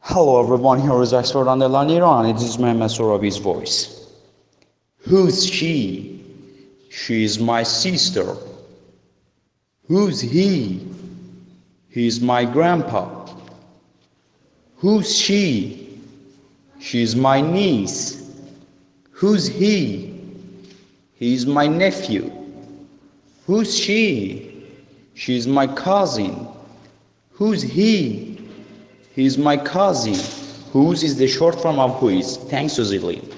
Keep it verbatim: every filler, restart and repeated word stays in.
Hello everyone, here is Expert on the Laniro and it is Mehmet Sorabi's voice. Who's she? She is my sister. Who's he? He's my grandpa. Who's she? She's my niece. Who's he? He's my nephew. Who's she? She's my cousin. Who's he? He's my cousin. Whose is the short form of who is. Thanks, Suzy Lee.